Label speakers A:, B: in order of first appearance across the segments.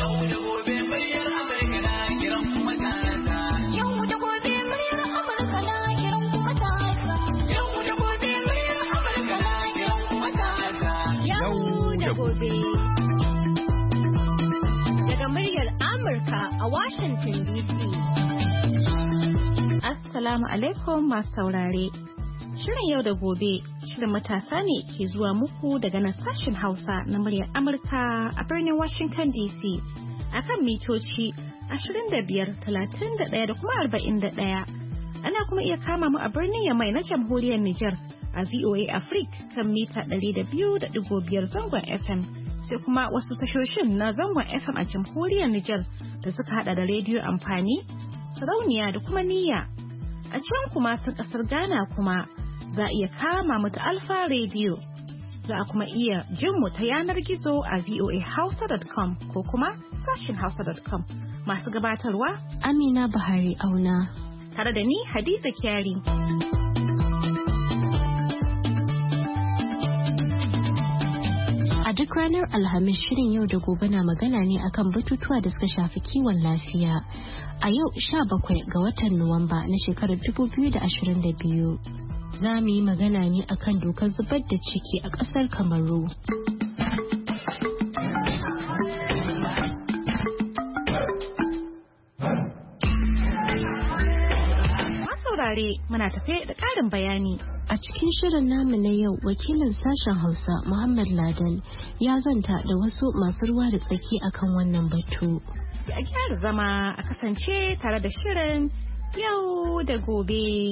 A: Daga muryar Amurka a Washington DC. Assalamu alaikum masu saurare. Shirin yau da gobe, shirin matasa ne ke zuwa muku daga nan sashen Hausa na muryar Amurka a birnin Washington DC. Akan mitoci 25, 31 da kuma 41. Ana kuma iya kama mu a birnin Yamai na Jamhuriyar Nijar a VOA Africa kan mita 200.5 zangon FM. Sai kuma wasu tashoshin na zangon FM a Jamhuriyar Nijar da suka hada da rediyo amfani, sarauniya da kuma niyya. A can kuma sun kasar Ghana kuma za a iya kama mu ta Alfa Radio. Za a kuma iya jin mu ta yanar gizo a voahausa.com ko kuma sashin hausa.com. Masu gabatarwa
B: Amina Bahari Auna.
A: Tare da ni Hadiza Kyari.
B: A duk ranar Alhamis shirin yau da gobe na magana ne akan batutuwa da suka shafi kiwon lafiya. A yau 17 ga watan Nuwamba na shekarar 2022. Za mu yi magana ne akan dokar zubar da ciki a ƙasar Kamaru.
A: Muna tafe da ƙarin bayani.
B: A cikin shirin namu na yau, wakilin sashen Hausa Muhammad Ladan ya zanta da wasu masu ruwa da tsaki akan wannan batu.
A: A gyara zama a kasance tare da shirin yau da gobe.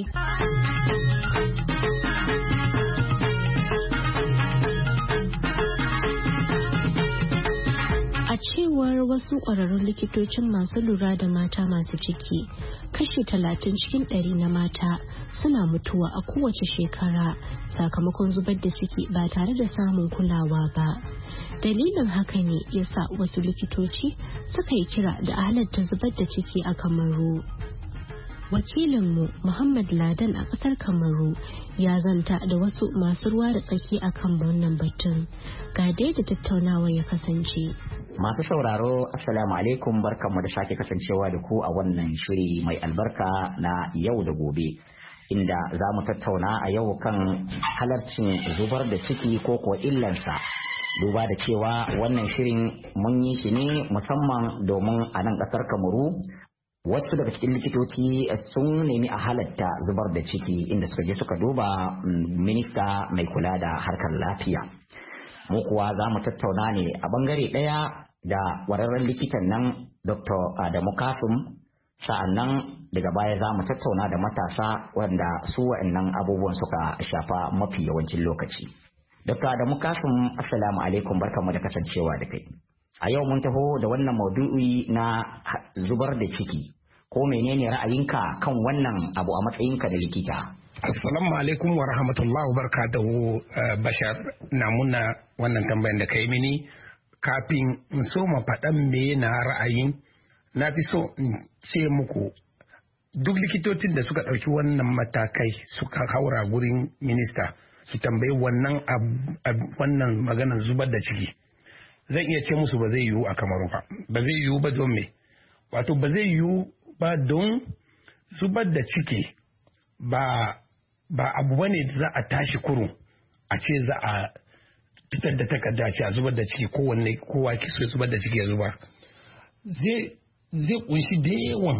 B: A cewar wasu ƙwararrun likitocin masu lura da mata masu ciki, kashi 30 cikin 100 na mata suna mutuwa a kowace shekara sakamakon zubar da ciki ba tare da samun kulawa ba. Dalilin haka ne yasa wasu likitoci suka yi kira da halatta zubar da ciki a Kamaru. Wakilinmu Muhammad Ladan a ƙasar Kamaru ya zanta da wasu masu ruwa da tsaki akan wannan batun. Ga dai da tattaunawa ya kasance.
C: Masu sauraro, Assalamu alaikum, barkanmu da sake kasancewa da ku a wannan shiri mai albarka na yau da gobe. Inda za mu tattauna a yau kan halarcin zubar da ciki ko ko illansa. Duba da cewa wannan shirin mun yi shi ne musamman domin a nan ƙasar Kamaru. Wasu daga cikin likitoci sun nemi a halatta zubar da ciki inda suka je suka duba minista mai kula da harkar lafiya. Mu kuwa za mu tattauna ne a bangare ɗaya da ƙwararren likitan nan Dr. Adamu Kasum, sa'annan daga baya za mu tattauna da matasa wanda su wa'annan abubuwan suka shafa mafi yawancin lokaci. Dr. Adamu Kasum, Assalamu alaikum, barkanmu da kasancewa da kai. A yau mun taho da wannan maudu'i na zubar da ciki. Ko menene ra'ayinka kan wannan abu a matsayinka da likita?
D: Assalamu alaikum wa rahmatullahi wa barakatuhu. Bashar, na muna wannan tambayan da kai mini kafin in so ma faɗan me na ra'ayin, na fi so in ce muku duk likitocin da suka ɗauki wannan matakai suka haura gurin minista su tambayi wannan maganar zubar da ciki. Zan iya ce musu ba zai yiwu a Kamaru ba. Ba zai yiwu ba don me? Wato ba zai yiwu ba don zubar da ciki ba abu bane za a tashi kurun a ce za a fitar da takarda ce a zubar da ciki kowa ki so zubar da ciki ya zubar. Zai kunshi da yawan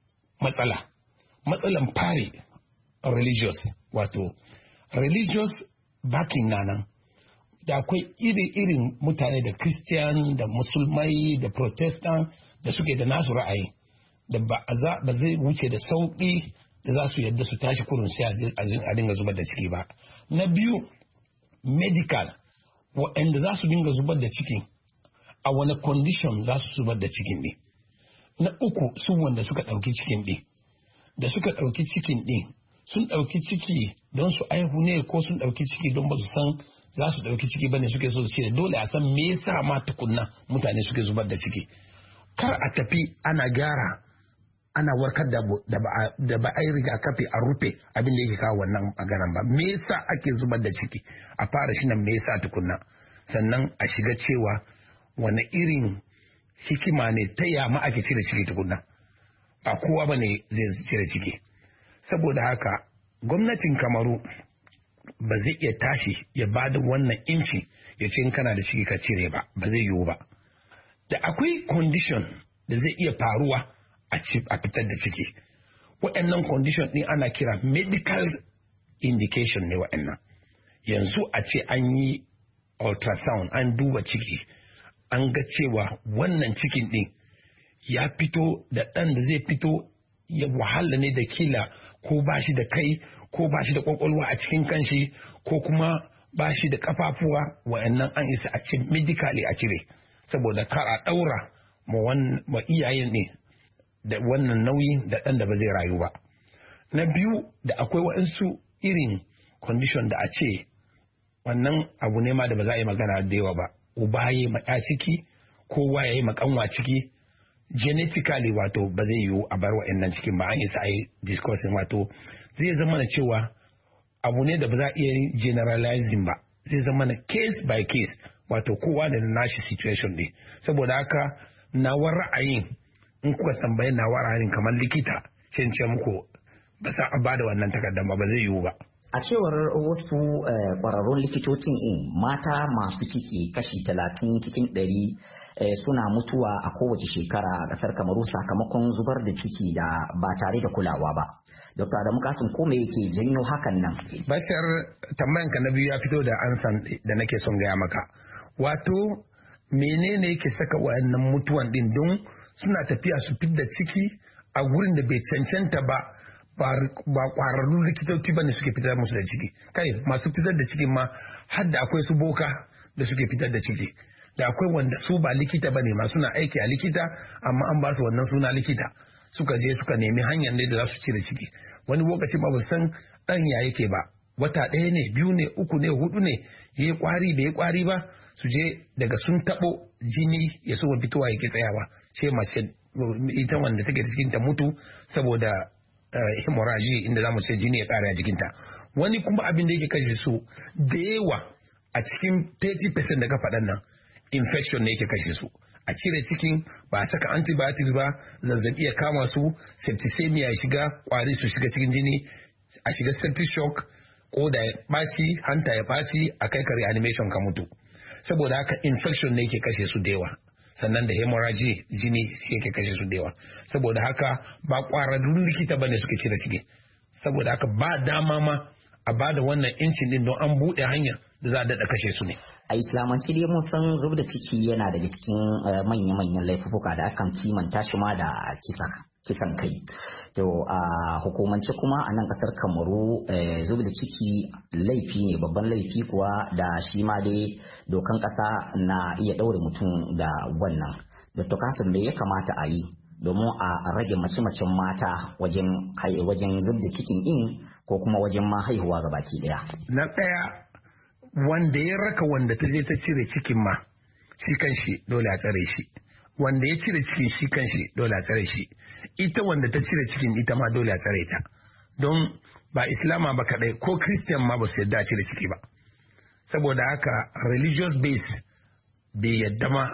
D: matsalan fari religious, wato religious backing nan. Da akwai irin mutane da Christian da Musulmai da Protestant da suke da nasu ra'ayi da ba zai wuce da sauƙi da za su yadda su tashi kurun sai a dinga zubar da ciki ba. Na biyu, medical, waɗanda za su dinga zubar da ciki a wani condition za su zubar da cikin ɗin. Na uku, su wanda suka ɗauki cikin ɗin. Da suka ɗauki cikin ɗin, sun ɗauki ciki don su aihu ne ko sun ɗauki ciki don ba su san za su ɗauki ciki bane suke so su ce dole a san me yasa ma tukunna mutane suke zubar da ciki. Kar a tafi ana gyara ana warkar da ba a yi rigakafi a rufe abin da yake kawo wannan maganan ba. Me yasa ake zubar da ciki? A fara shi nan me yasa tukunna, sannan a shiga cewa wani irin hikima ne ta yama ake cire ciki tukunna, ba kowa ba ne zai cire ciki. Saboda haka gwamnatin Kamaru ba zai iya tashi ya ba da wannan inci ya ce in kana da ciki ka cire ba zai yiwu ba. Da akwai condition da zai iya faruwa a fitar da ciki. Waɗannan condition ɗin ana kira medical indication ne waɗannan. Yanzu a ce an yi ultrasound an duba ciki an ga cewa wannan cikin ɗin ya fito da ɗan da zai fito ya wahala ne da kila ko ba shi da kai ko ba shi da kwakwalwa a cikin kanshi ko kuma ba shi da kafafuwa, wa'annan an isa a ce medically a cire saboda kar a ɗaura ma iyayen ne da wannan nauyin da ɗan da ba zai rayu ba. Na biyu, da akwai waɗansu irin condition da a ce wannan abu ne ma da ba za a yi magana da yawa ba, uba ya yi maɗa ciki kowa ya yi makanwa ciki genetically, wato ba zai yiwu a bar wa'annan cikin ba, an isa a yi discussing, wato zai zama na cewa abu ne da ba za a iya generalizing ba, zai zama na case by case, wato kowa da nashi situation ne. Saboda haka nawa ra'ayin, in kuka tambaye nawa ra'ayin kamar likita, shin ce muku ba za a bada wannan takardar ba zai yiwu ba.
C: A cewar wasu kwararrun likitocin mata masu ciki kashi 30 cikin 100 suna mutuwa a kowace shekara a ƙasar Kamaru sakamakon zubar da ciki da ba tare da kulawa ba. Dr. Adamu Kasim, ko me yake janyo hakan nan?
D: Bashar, tambayanka na biyu ya fito da ansan da nake son gaya maka. Wato menene yake saka wayannan mutuwan din? Don suna tafiya su fidda ciki a gurin da bai cancanta ba kwararrun likitoci ba ne suke fitar musu da ciki. Kai, masu fitar da ciki ma har da akwai su boka da suke fitar da ciki, da akwai wanda su ba likita ba ne ma suna aiki a likita amma an ba su wannan suna likita, suka je suka nemi hanyar da za su cire ciki. Wani lokaci ma ba san dan ya yake ba, wata 1 ne 2 ne 3 ne 4 ne ya yi kwari bai yi kwari ba, su je daga sun tabo jini ya so fitowa yake tsayawa, sai mace ita wanda take cikin ta mutu saboda hemorrhage, inda zamu ce jini ya kare a jikinta. Wani kuma abin da yake kashe su da yawa a cikin 30% da ka faɗan nan, infection ne yake kashe su. A cire cikin ba a saka antibiotics ba, zazzabi ya kama su, septicemia ya shiga, kwari su shiga cikin jini, a shiga septic shock, koda ya ɓaci, hanta ya ɓaci, a kai ka reanimation ka mutu. Saboda haka infection ne yake kashe su da yawa. Sannan da hemorrhage, jini shi yake kashe su da yawa. Saboda haka ba kwararrun likita bane suke cire ciki. Saboda haka ba dama ma a bada wannan incin din don an buɗe hanya da za a daɗa kashe su ne.
C: A islamanci dai mun san zub da ciki yana daga cikin manya-manyan laifuka da akan kimanta shi ma da kisan kai. To a hukumance kuma a nan kasar Kamaru zub da ciki laifi ne, babban laifi kuwa da shi ma dai dokan kasa na iya ɗaure mutum da wannan. Dr. Kasim, me ya kamata a yi domin a rage mace-macen mata wajen zub da cikin in ko kuma wajen ma haihuwa ga baki daya?
D: Na ɗaya, wanda ya raka wanda ta je ta cire cikin ma shi kanshi dole a tsare shi, wanda ya cire cikin shi kanshi dole a tsare shi, ita wanda ta cire cikin ita ma dole a tsare ta, don ba Islama ba kadai, ko Christian ma ba su yadda a cire ciki ba. Saboda haka religious base bai yadda ma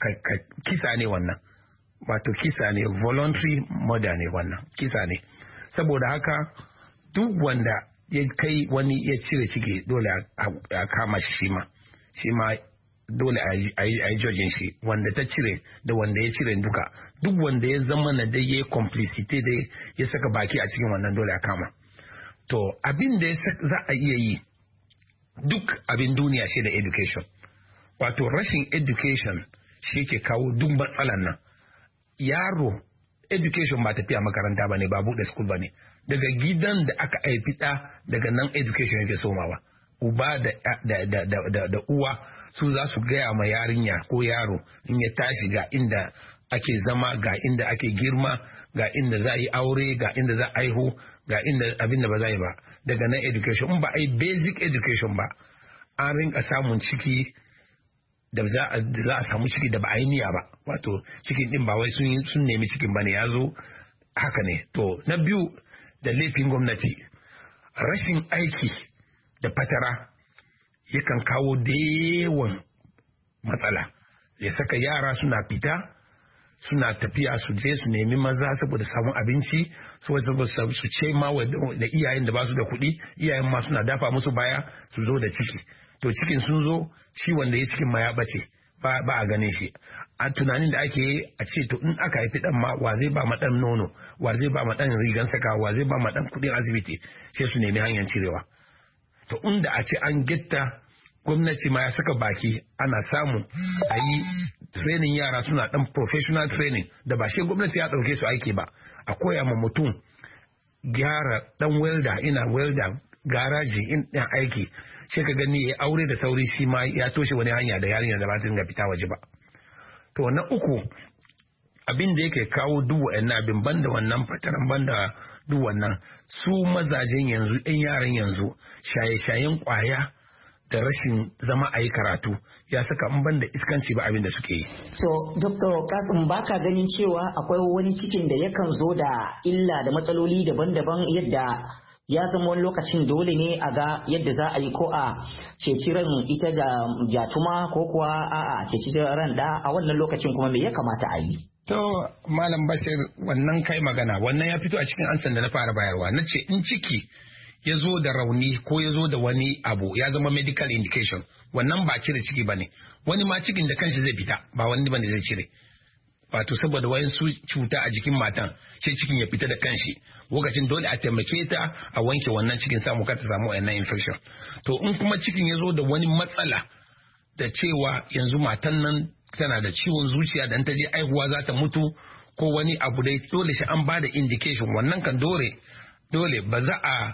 D: kisa ne wannan, wato kisa ne, voluntary murder ne wannan, kisa ne. Saboda haka duk wanda ya kai wani ya cire ciki dole a kama shi ma dole a yi jojin shi, wanda ta cire da wanda ya cire duka, duk wanda ya zama na dai ya complicity da ya saka baki a cikin wannan dole a kama. To abin da za a iya yi, duk abin duniya shi da education, wato rashin education shi ke kawo duk matsalan nan. Yaro, education ba tafiya makaranta ba ne, ba buɗe school ba ne, daga gidan da aka haifi daga nan education yake somawa. Uba da uwa su za su gaya ma yarinya ko yaro in ya tashi ga inda ake zama, ga inda ake girma, ga inda za a yi aure, ga inda za a haihu, ga inda abin da ba za a yi ba. Daga nan education, in ba a yi basic education ba, an rinka samun ciki da za a samu ciki da ba a yi niyya ba, wato cikin din ba wai sun nemi cikin ba ne, ya zo haka ne. To na biyu, da laifin gwamnati, rashin aiki da fatara yakan kawo da yawan matsala, ya saka yara suna fita suna tafiya su je su nemi maza saboda samun abinci, su ce ma da iyayen da ba su da kuɗi, iyayen ma suna dafa musu baya su zo da ciki. To cikin sun zo, shi wanda ya cikin ma ya bace, ba a ganin shi. A tunanin da ake yi a ce to in aka haifi dan ma wa zai ba ma dan nono, wa zai ba ma dan rigan saka, wa zai ba ma dan kuɗin asibiti, sai su nemi hanyar cirewa. To inda a ce an gitta gwamnati ma ya saka baki ana samu a yi training yara suna dan professional training da ba shi gwamnati ya dauke su aiki ba, a koya ma mutum gyara dan welder garaji in ɗin aiki, sai ka gani ya aure da sauri shi ma ya toshe wani hanya da yarinya da ba ta dinga fita waje ba. To na uku abin da yake kawo duk wa'annan abin banda wannan fataran banda duk wannan su mazajen yanzu ɗan yaran yanzu shaye-shayen kwaya da rashin zama a yi karatu ya saka in banda iskanci ba abin da suke yi.
C: So, Dr. Kasim baka ganin cewa akwai wani cikin da yakan zo da illa da matsaloli daban-daban yadda ya zama wani lokacin dole ne a ga yadda za a yi ko a ceci ran ita da jatuma ko kuwa a ceci ran da a wannan lokacin kuma me ya kamata a yi?
D: To, Malam Bashir, wannan kai magana, wannan ya fito a cikin ansan da na fara bayarwa. Na ce in ciki ya zo da rauni ko ya zo da wani abu ya zama medical indication, wannan ba cire ciki ba ne. Wani ma cikin da kanshi zai fita, ba wani bane zai cire. Wato saboda wayansu cuta a jikin matan, sai cikin ya fita da kanshi. Lokacin dole a taimake ta a wanke wannan cikin samu ka ta samu wannan infection. To in kuma cikin ya zo da wani matsala da cewa yanzu matan nan tana da ciwon zuciya da ta je aihuwa za ta mutu ko wani abu dai dole shi an bada indication, wannan kan dole ba za a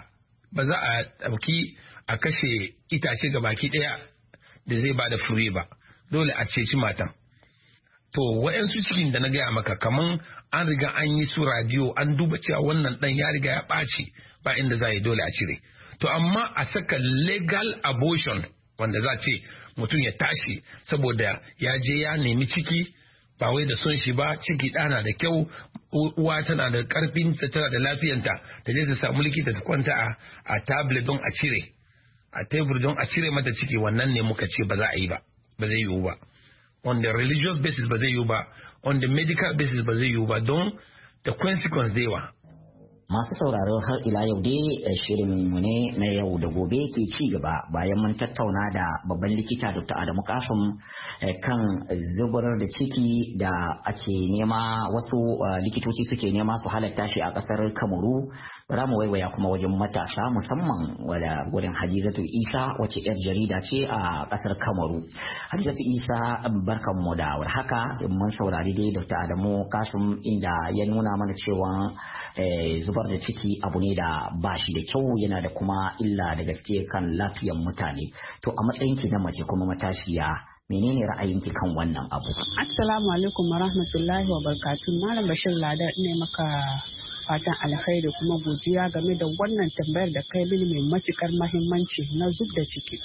D: ɗauki a kashe itace ga baki ɗaya da zai bada fure ba, dole a ceci matan. To waɗansu cikin da na gaya maka kaman an riga an yi su radio an duba cewa wannan ɗan ya riga ya ɓaci ba inda za yi dole a cire. To amma a saka legal abortion wanda za ce mutum ya tashi saboda ya je ya nemi ciki ba wai da son shi ba, ciki ɗana da kyau, uwa tana da ƙarfinta tana da lafiyanta, ta je ta samu likita ta kwanta a tablet don a cire, a tebur don a cire mata ciki, wannan ne muka ce ba za a yi ba, ba zai yiwu ba. On the religious basis ba zai yiwu ba, on the medical basis ba zai yiwu ba, don the consequence da yawa.
C: Masu sauraro har ila yau dai shirin mu ne na yau da gobe ke ci gaba bayan mun tattauna da babban likita Dr. Adamu Kasim kan zubar da ciki da ake nema wasu likitoci suke nema su halatta shi a kasar Kamaru. Za mu waiwaya kuma wajen matasa musamman wurin Hadizatu Isa wace yar jarida ce a kasar Kamaru. Hadizatu Isa barkanmu da warhaka. Mun saurari dai Dr. Adamu Kasim inda ya nuna mana cewa zubar da ciki abu ne da ba shi da kyau, yana da kuma illa da gaske kan lafiyar mutane. To a matsayinki na mace kuma matashiya, menene ra'ayinki kan wannan abu?
E: Assalamu alaikum wa rahmatullahi wa barakatuh. Malam Bashir Ladar ne maka fatan alkhairi kuma godiya game da wannan tambayar da kai mini mai matukar muhimmanci na zub da ciki.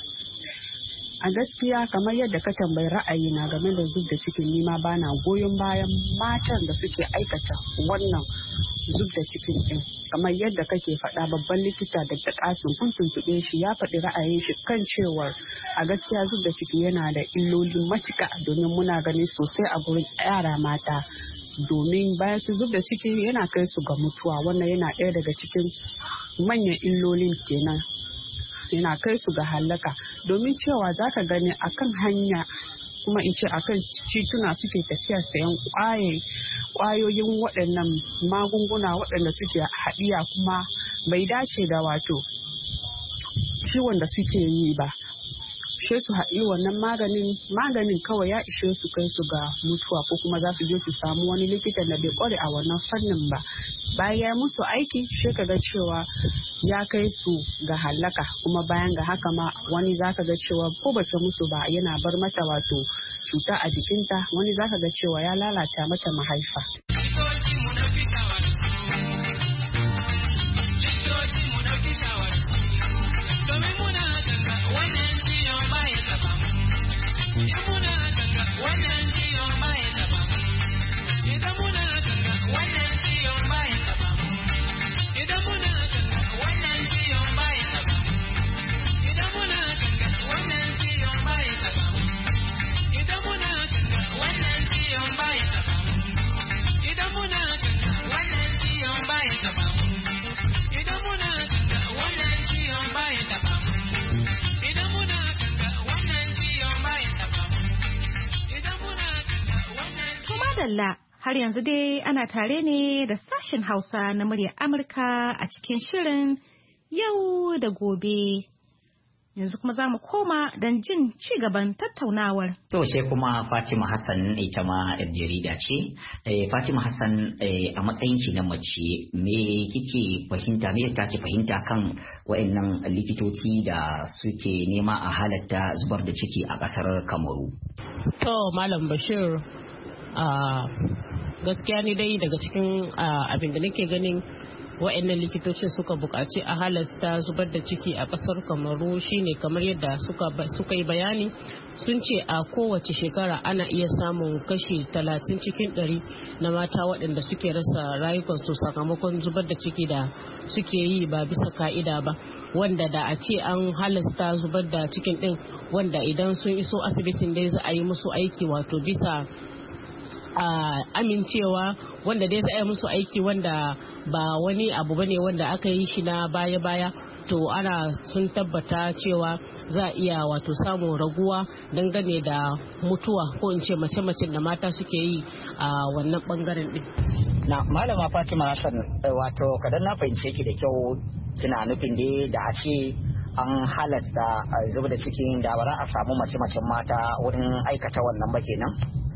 E: A gaskiya kamar yadda ka tambayi ra'ayi na game da zub da cikin, nima bana goyon bayan matan da suke aikata wannan zub da cikin din. Kamar yadda kake faɗa, babban likita Dr. Kasim kun tuntuɓe shi ya faɗi ra'ayin shi kan cewar a gaskiya zub da ciki yana da illoli matuƙa, domin muna gani sosai a gurin yara mata. Domin bayan su zub da ciki yana kai su ga mutuwa, wannan yana ɗaya daga cikin manyan illolin kenan. Yana kai su ga halaka, domin cewa za ka gani akan hanya kuma in ce akan tituna suke tafiya sayan kwayoyin waɗannan magunguna waɗanda suke haɗiya kuma bai dace da wato ciwon da suke yi ba. She su haɗi wannan maganin kawai ya ishe su kai su ga mutuwa, ko kuma za su je su samu wani likitan da bai kware a wannan fannin ba. Bayan ya musu aiki she ka ga cewa ya kai su ga halaka, kuma bayan ga haka ma wani zaka ga cewa ko bata mutu ba yana bar mata wato cuta a jikinta, wani zaka ga cewa ya lalata mata mahaifa.
F: taba mu idan muna ganga wannan ciwon baya taba mu idan muna ganga wannan ciwon baya taba mu idan muna ganga wannan.
A: To madalla, har yanzu dai ana tare ne da sashen Hausa na muryar Amurka a cikin shirin yau da gobe. Yanzu kuma za mu koma don jin ci gaban tattaunawar.
C: To sai kuma Fatima Hassan ita ma yar jarida ce. Fatima Hassan, a matsayin ki na mace, me kike fahimta, me ta ce fahimta kan wayannan likitoci da suke nema a halatta zubar da ciki a kasar Kamaru?
G: To Malam Bashir, gaskiya ni dai daga cikin abin da nake ganin wa'annan likitocin suka buƙaci a halasta zubar da ciki a ƙasar Kamaru shine kamar yadda suka yi bayani, sun ce a kowace shekara ana iya samun kashi 30 cikin 100 na mata waɗanda suke rasa rayukansu sakamakon zubar da ciki da suke yi ba bisa ka'ida ba, wanda da a ce an halasta zubar da cikin ɗin, wanda idan sun iso asibitin dai za a yi musu aiki wato bisa amincewa, wanda dai za a yi musu aiki wanda ba wani abu bane wanda aka yi shi na baya-baya, to ana sun tabbata cewa za a iya wato samun raguwa dangane da mutuwa ko in ce mace-macen da mata suke yi a wannan bangaren din.
C: Na Malama Fatima Hassan, wato kadan na fahimce ki da kyau, kina nufin dai da a ce an halasta zubar da cikin da ba za a samu mace-macen mata wurin aikata wannan ba kenan?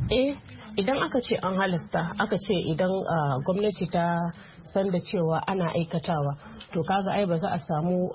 G: Idan aka ce an halasta, aka ce idan gwamnati ta san da cewa ana aikatawa, to kaga ai ba za a samu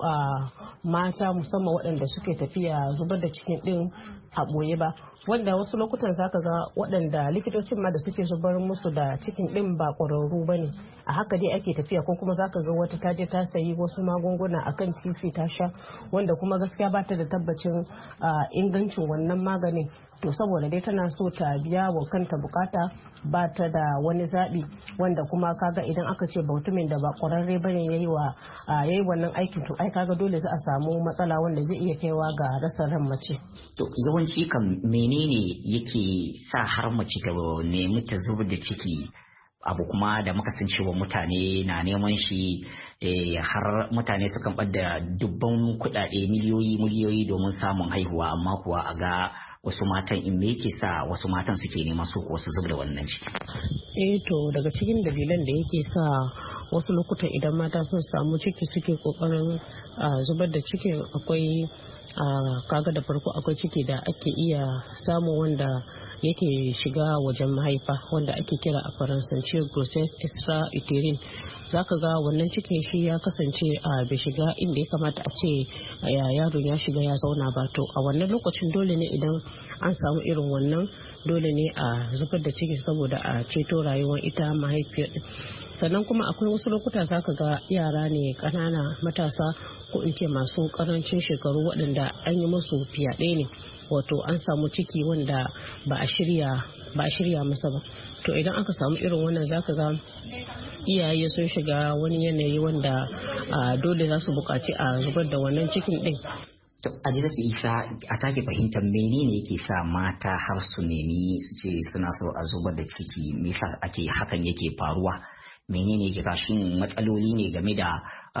G: mata musamman waɗanda suke tafiya zubar da cikin ɗin a ɓoye ba, wanda wasu lokutan zaka ga waɗanda likitocin ma da suke zubar musu da cikin ɗin ba ƙwararru ba ne, a haka dai ake tafiya, ko kuma zaka ga wata taje ta sayi wasu magunguna akan titi ta sha, wanda kuma gaskiya ba ta da tabbacin ingancin wannan maganin, to saboda dai tana so ta biya wa kanta bukata ba ta da wani zaɓi, wanda kuma kaga idan aka ce mutumin da ba ƙwararre bane yayi wannan aikin, to ai kaga dole za a samu matsala wanda zai iya kaiwa ga rasa ran mace.
C: To yawanci kan menene yake sa har mace ta nemi ta zubar da ciki, abu kuma da muka san cewa mutane na neman shi, har mutane sukan ɓadda dubban kuɗaɗe miliyoyi domin samun haihuwa, amma kuwa a ga wasu matan in me yake sa wasu matan suke neman su ko su zubar da wannan ciki?
G: To daga cikin dalilan da yake sa wasu lokutan idan mata sun samu ciki suke kokarin zubar da cikin, akwai kaga da farko akwai ciki da ake iya samu wanda yake shiga wajen mahaifa, wanda ake kira a faransance grossesse extra-uterine. Zaka ga wannan cikin shi ya kasance bai shiga inda ya kamata a ce yaron ya shiga ya zauna ba, to a wannan lokacin dole ne idan an samu irin wannan, dole ne a zubar da ciki saboda a ceto rayuwar ita mahaifiyar. Sannan kuma akwai wasu lokuta zaka ga yara ne ƙanana matasa, ko in ce masu ƙarancin shekaru, waɗanda an yi musu fyaɗe ne, wato an samu ciki wanda ba a shirya masa ba. To idan aka samu irin wannan zaka ga iyaye sun shiga wani yanayi wanda dole za su buƙaci a zubar da wannan cikin ɗin.
C: Ajiyarsu Isa, a take fahimtar menene yake sa mata har su nemi su ce suna so a zubar da ciki, me yasa ake hakan yake faruwa, menene yake sa, shin matsaloli ne game da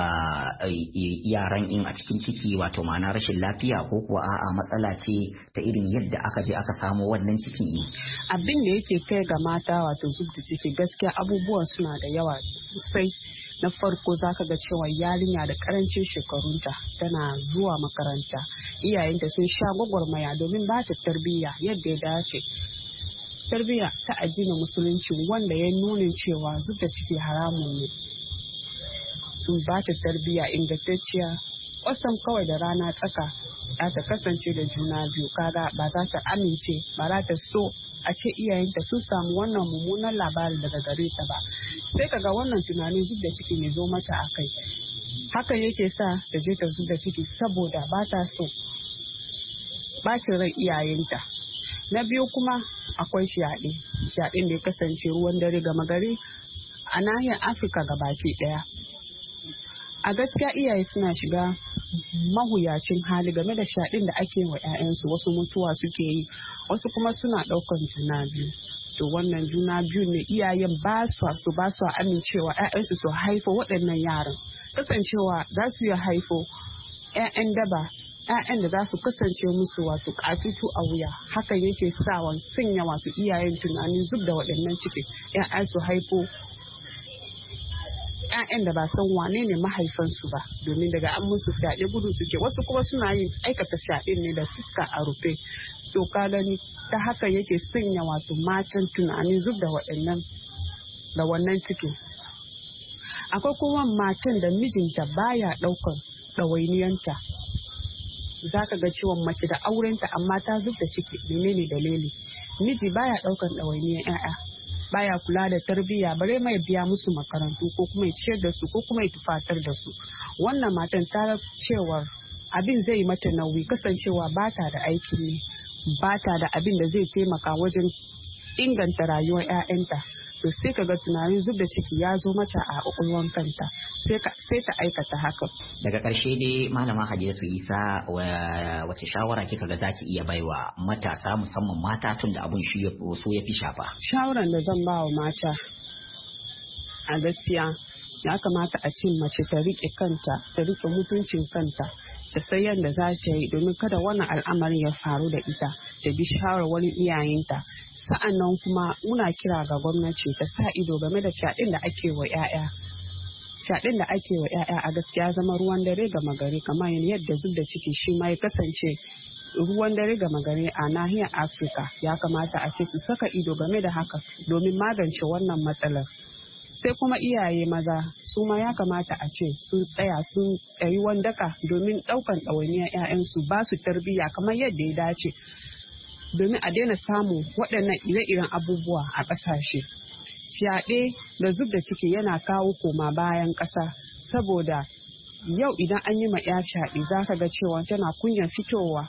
C: yaran in a cikin ciki, wato ma'ana rashin lafiya, ko kuwa a'a matsala ce ta irin yadda aka je aka samu wannan cikin?
E: Abin da yake kai ga mata wato zub da ciki, gaskiya abubuwan suna da yawa sosai. Na farko zaka ga cewa yarinya da karancin shekarunta tana zuwa makaranta, iyayenta sun sha gwagwarmaya domin ba ta tarbiyya yadda ya dace, tarbiyya ta addinin musulunci wanda ya nuna cewa zub da ciki haramun ne. Sun ba ta tarbiyya ingantacciya, wasan kawai da rana tsaka za ta kasance da juna biyu, kaga ba za ta amince, ba za ta so a ce iyayenta sun samu wannan mummunan labarin daga gare ta ba, sai kaga wannan tunanin zub da ciki ne zo mata a kai. Hakan yake sa ta je ta zub da ciki saboda ba ta so bacin ran iyayenta. Na biyu kuma akwai fyaɗen da ya kasance ruwan dare gama gari a nahiyar Afirka gabaki ɗaya. A gaskiya iyaye suna shiga mahuyacin hali game da fyaɗen da ake wa 'ya'yansu, wasu mutuwa suke yi, wasu kuma suna ɗaukan juna biyu. wato wannan juna biyu ne iyayen ba su amincewa 'ya'yansu su haifo waɗannan yaran, kasancewa za su iya haifo 'ya'yan daba, 'ya'yan da za su kasance musu wato katutu a wuya. Hakan yake sawa sanya wato iyayen tunanin zub da waɗannan ciki 'ya'ya su haifo 'ya'yan da ba san wane ne mahaifansu ba, domin daga an musu fyaɗe gudu suke, wasu kuma suna yin aikata fyaɗe ne da fuska a rufe. To ka gani ta haka yake sanya wato matan tunanin zub da wannan ciki. Akwai kuma matan da mijinta baya ɗaukan ɗawainiyanta, za ka ga cewa mace da aurenta amma ta zub da ciki. Menene dalili? Miji baya ɗaukan ɗawainiyar 'ya'ya, baya kula da tarbiyya, bare mai biya musu makarantu ko kuma ya ciyar da su ko kuma ya tufatar da su. Wannan matan ta cewa abin zai yi mata nauyi, kasancewa ba ta da aikin ne, ba ta da abin da zai taimaka wajen inganta rayuwar 'ya'yanta. To sai ka ga tunanin zub da ciki ya zo mata a ƙwaƙwalwar kanta, sai ta aikata haka.
C: Daga ƙarshe dai Malama Hadiza Isa, wace shawara kika ga zaki iya baiwa matasa, musamman mata, tun da abun shi so ya fi shafa?
E: Shawaran da zan ba wa mata a gaskiya ya kamata a ce mace ta riƙe kanta, ta riƙe mutuncin kanta, ta san yadda za ta yi domin kada wannan al'amarin ya faru da ita, ta bi shawarwarin iyayenta. Sa'an nan kuma muna kira ga gwamnati ta sa ido game da fyaɗen da ake wa 'ya'ya. Fyaɗen da ake wa 'ya'ya a gaskiya zama ruwan dare gama gari, kamar yadda zub da ciki shi ma ya kasance ruwan dare gama gari a nahiyar Afirka. Ya kamata a ce su saka ido game da haka domin magance wannan matsalar. Sai kuma iyaye maza su ma ya kamata a ce sun tsayi wandaka domin ɗaukan ɗawainiyar 'ya'yansu, ba su tarbiyya kamar yadda ya dace, domin a daina samun waɗannan ire-iren abubuwa a ƙasashe. Fyaɗe da zub da ciki yana kawo koma bayan ƙasa, saboda yau idan an yi ma 'ya fyaɗe za ka ga cewa tana kunyan fitowa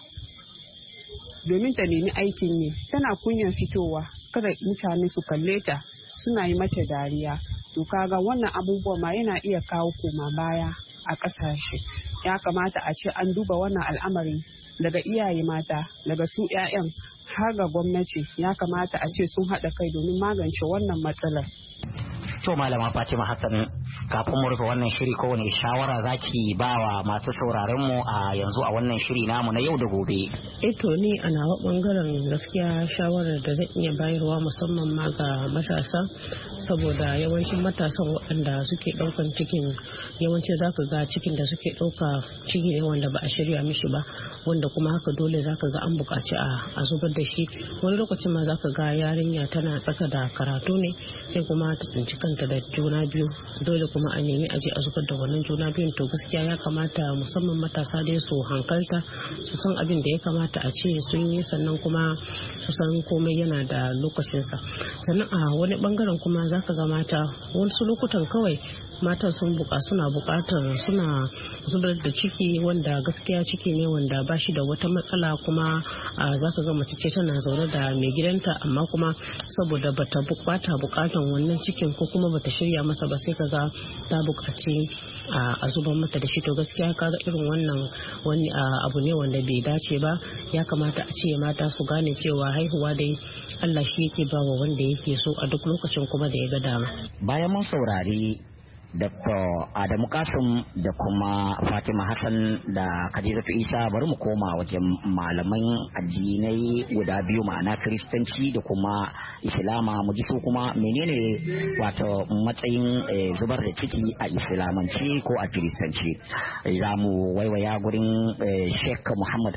E: domin ta nemi aikin yi, tana kunyan fitowa kada mutane su kalle ta suna yi mata dariya. To kaga wannan abubuwa ma yana iya kawo koma baya a ƙasashe. Ya kamata a ce an duba wannan al'amari daga iyaye mata, daga su 'ya'yan har ga gwamnati. Ya kamata a ce sun haɗa kai domin magance wannan matsalar.
C: To Malama Fatima Hassan, kafin mu rufe wannan shiri, kowane shawara zaki ba wa masu sauraron mu a yanzu a wannan shiri namu na yau da gobe?
G: To ni a nawa bangaren gaskiya shawarar da zan iya bayarwa musamman ma ga matasa, saboda yawancin matasan waɗanda suke ɗaukan cikin, yawanci zaka ga cikin da suke ɗauka ciki ne wanda ba a shirya mishi ba, wanda kuma haka dole zaka ga an buƙaci a zubar da shi. Wani lokacin ma zaka ga yarinya tana tsaka da karatu ne, sai kuma ta tsinci kanta da juna biyu, dole kuma a nemi aje a zubar da wannan juna biyun. To gaskiya ya kamata musamman matasa dai su hankalta, su san abin da ya kamata a ce sun yi, sannan kuma su san komai yana da lokacinsa. Sannan a wani bangaren kuma zaka ga mata wasu lokutan kawai matan suna bukatar suna zubar da ciki, wanda gaskiya ciki ne wanda ba shi da wata matsala, kuma zaka ga mace ce tana zaune da mai gidanta, amma kuma saboda bata bukatan wannan cikin ko kuma bata shirya masa ba, sai kaga ta bukaci a zubar mata da shi. To gaskiya kaga irin wannan wani abu ne wanda bai dace ba. Ya kamata a ce mata su gane cewa haihuwa dai Allah shi yake bawa wanda yake so a duk lokacin kuma da ya ga dama.
C: Bayan mun saurari Dr. Adamu Kasim da kuma Fatima Hassan da Khadijatu Isa, bari mu koma wajen malaman addinai guda biyu, ma'ana Kiristanci da kuma Islama, mu ji su kuma menene wato matsayin zubar da ciki a Islamanci ko a Kiristanci. Za mu waiwaya gurin Sheikh Muhammad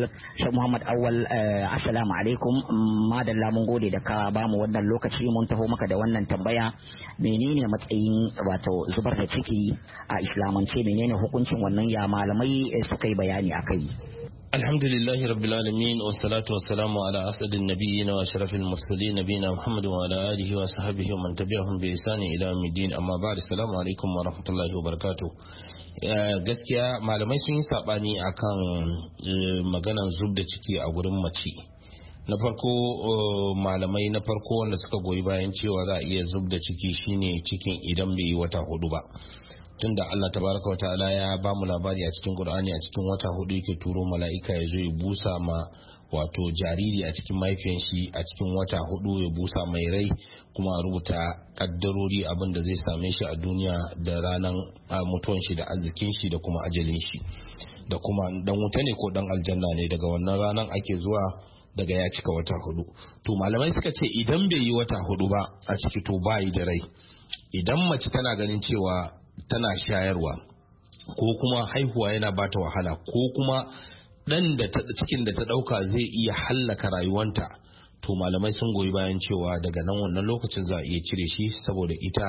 C: Awwal. Assalamu alaikum, madalla, mun gode da ka bamu wannan lokaci, mun taho maka da wannan tambaya. Menene matsayin wato zubar da ciki a Islamance, menene hukuncin wannan, ya malamai suka yi bayani akai?
H: Alhamdulillahi rabbil alamin, wa salatu wa salamu ala asadin nabiyyin wa ashrafil mursalin, nabiyina Muhammad wa ala alihi wa sahbihi wa man tabi'ahum bi ihsan ila yawmiddin. Amma ba'd, assalamu alaikum wa rahmatullahi wa barakatuh. Gaskiya malamai sun yi sabani akan maganan zub da ciki a gurin mace. Na farko, malamai na farko wanda suka goyi bayan cewa za a iya zub da ciki shine cikin idan bai yi wata hudu ba, tunda Allah tabaraka wata'ala ya ba mu labari a cikin Qur'ani, a cikin wata hudu yake turo mala'ika ya zo ya busa ma wato jariri a cikin mahaifiyan shi a cikin wata 4 ya busa mai rai kuma a rubuta kaddarori abin da zai same shi a duniya da ranar mutuwan shi da arzikin shi da kuma ajalin shi da kuma dan wuta ne ko dan aljanna ne daga wannan ranar ake zuwa daga ya cika wata 4. To malamai suka ce idan bai yi wata 4 ba a ciki to bayi da rai. Idan mace tana ganin cewa tana shayarwa ko kuma haihuwa yana bata wahala ko kuma dan da cikin da ta dauka zai iya hallaka rayuwanta, to malamai sun goyi bayan cewa daga nan wannan lokacin za a iya cire shi saboda ita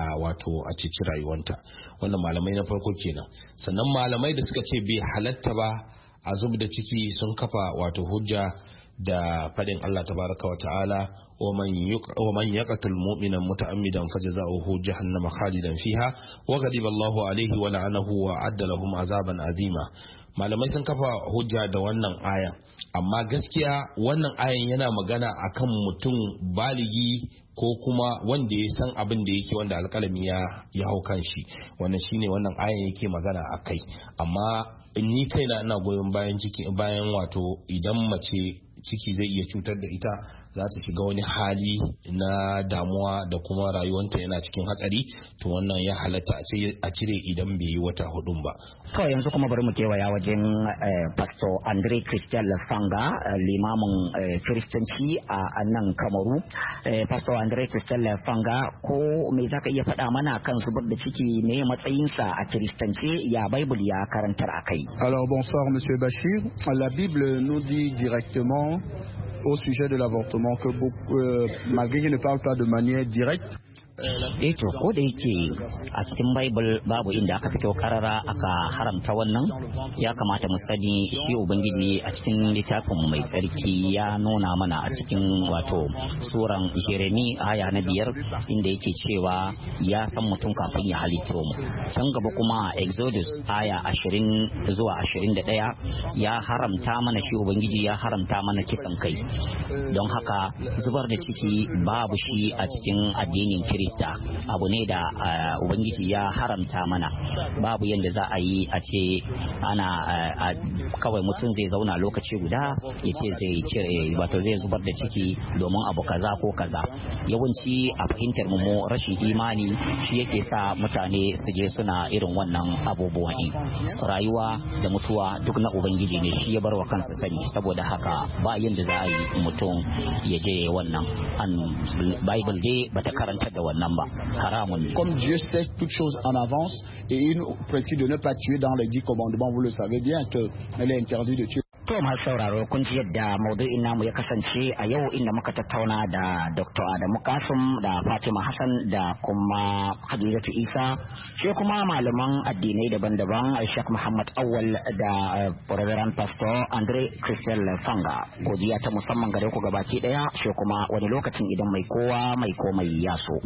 H: a cici rayuwanta. Wannan malamai na farko kenan. Sannan malamai da suka ce bai halatta ba a zub da ciki sun kafa wato hujja da fadin Allah tabaraka wa ta'ala wa man yaqtul mu'mina muta'ammidan fajza'uhu jahannama khalidan fiha wa ghadiba Allahu alayhi wa la'anahu wa adda lahum azaban azima. Malamai sun kafa hujja da wannan aya, amma gaskiya wannan ayan yana magana akan mutum baligi ko kuma wanda ya san abin da yake, wanda alƙalami ya hau kan shi. Wannan shine wannan ayan yake magana akai. Amma ni kaina ina goyon bayan wato idan mace ciki zai iya cutar da ita, za ta shiga wani hali na damuwa da kuma rayuwanta yana cikin hatsari, to wannan ya halatta a cire idan bai yi wata 4 ba.
C: To yanzu kuma bari mu kewaya wajen Pastor Andre Christian Lafanga, limamin Kiristanci a nan Kamaru. Pastor Andre Christian Lafanga, ko me zaka iya faɗa mana kan zubar da ciki, me matsayinsa a Kiristanci, ya Bible ya karantar akai?
I: Alors bonsoir Monsieur Bachir. La Bible nous dit directement au sujet de l'avortement que malgré qu'il ne parle pas de manière directe,
C: to ko da yake a cikin Bible babu inda aka fito karara aka haramta wannan, ya kamata mu sani shi Ubangiji a cikin littafin mai tsarki ya nuna mana a cikin wato suran Jeremi aya na 5 inda yake cewa ya san mutum kafin ya halitto mu. Can gaba kuma Exodus aya 20 zuwa 21 ya haramta mana, shi Ubangiji ya haramta mana kisan kai. Don haka zubar da ciki babu shi a cikin addinin Kirista, abu ne da Ubangiji ya haramta mana. Babu yadda za a yi a ce ana kawai mutum zai zauna lokaci guda ya ce zai cire wato zai zubar da ciki domin abu kaza ko kaza. Yawanci a fahimtar mu rashin imani shi yake sa mutane su je suna irin wannan abubuwan. Rayuwa da mutuwa duk na Ubangiji ne, shi ya bar wa kansa sani. Saboda haka ba yadda za a yi mutum ya je wannan. Bible dai bata karanta da wannan ba, haramun ne.
I: Comme Dieu sait toutes choses en avance et il nous prescrit de ne pas tuer dans les 10 commandements, vous le savez bien qu'il est interdit de tuer.
C: To masu sauraro, kun ji yadda maudu'in namu ya kasance a yau, inda muka tattauna da Dr. Adamu Kasum da Fatima Hassan da kuma Hadijatu Isa, sai kuma malaman addinai daban-daban Sheikh Muhammad Awal da Reverend Pastor Andre Christian Lafanga. Godiya ta musamman gare ku gabaki daya, sai kuma wani lokacin idan mai kowa mai komai ya so.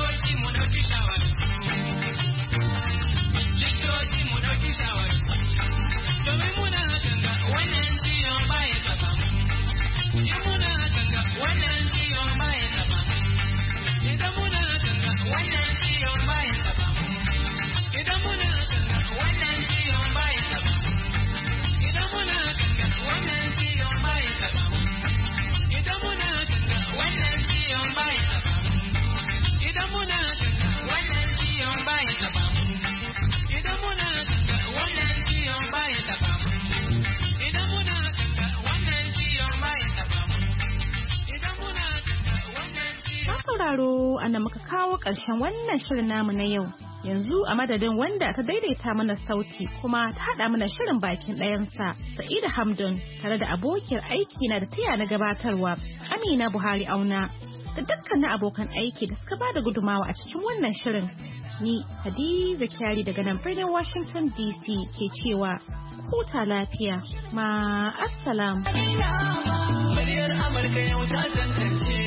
A: sauraro ana muka kawo ƙarshen wannan shirin namu na yau. Yanzu a madadin wanda ta daidaita mana sauti kuma ta haɗa mana shirin bakin ɗayansa, Sa'ida Hamdun, tare da abokiyar aiki na da taya na gabatarwa Amina Buhari Auna, da dukkanin abokan aiki da suka bada gudumawa a cikin wannan shirin. Ni Hadiza Kyari daga nan birnin Washington DC ke cewa huta lafiya. Ma assalam.
F: Muryar Amurka yau ta tantance.